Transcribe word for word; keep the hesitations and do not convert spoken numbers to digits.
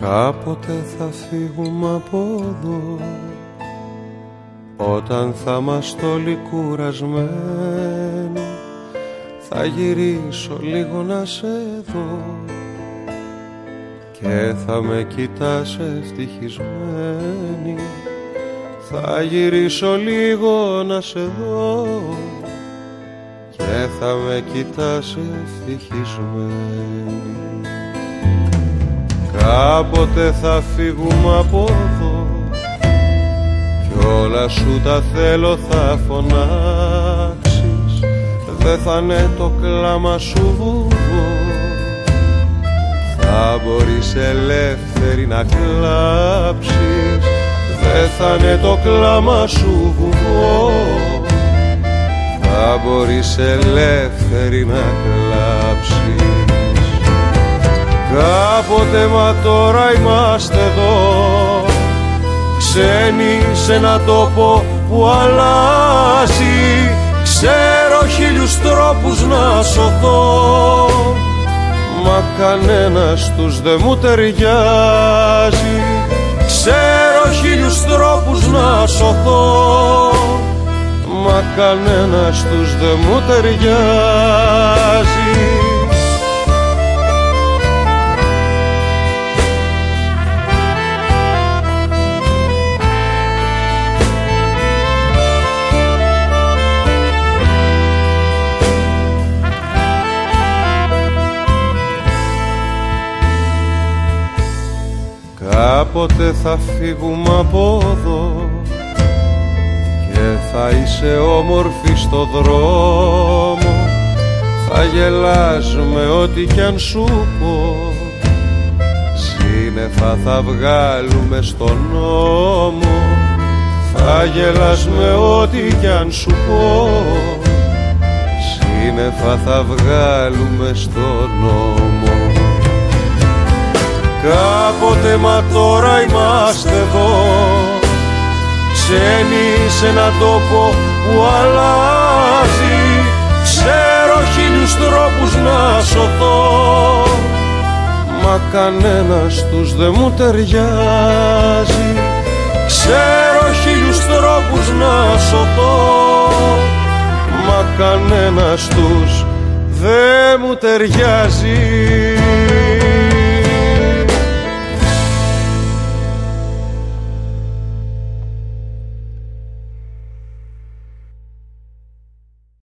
Κάποτε θα φύγουμε από εδώ, όταν θα είμαστε όλοι κουρασμένοι, θα γυρίσω λίγο να σε δω και θα με κοιτάς ευτυχισμένη. Θα γυρίσω λίγο να σε δω και θα με κοιτάς ευτυχισμένη. Κάποτε θα φύγουμε από εδώ κι όλα σου τα θέλω θα φωνάξεις. Δε θα είναι το κλάμα σου βουβό, θα μπορείς ελεύθερη να κλάψεις. Δε θα είναι το κλάμα σου βουβό, θα μπορείς ελεύθερη να κλάψεις. Κάποτε μα τώρα είμαστε εδώ, ξένοι σε ένα τόπο που αλλάζει. Ξέρω χίλιους τρόπους να σωθώ, μα κανένας τους δεν μου ταιριάζει. Ξέρω χίλιους τρόπους να σωθώ, μα κανένας τους δεν μου ταιριάζει. Κάποτε θα φύγουμε από εδώ και θα είσαι όμορφη στο δρόμο. Θα γελάς με ό,τι κι αν σου πω, σύννεφα θα βγάλουμε στον νόμο. Θα γελάς με ό,τι κι αν σου πω, σύννεφα θα βγάλουμε στον νόμο. Κάποτε μα τώρα είμαστε εδώ, ξένοι σε έναν τόπο που αλλάζει. Ξέρω χίλιους τρόπους να σωθώ, μα κανένας τους δεν μου ταιριάζει. Ξέρω χίλιους τρόπους να σωθώ, μα κανένας τους δεν μου ταιριάζει.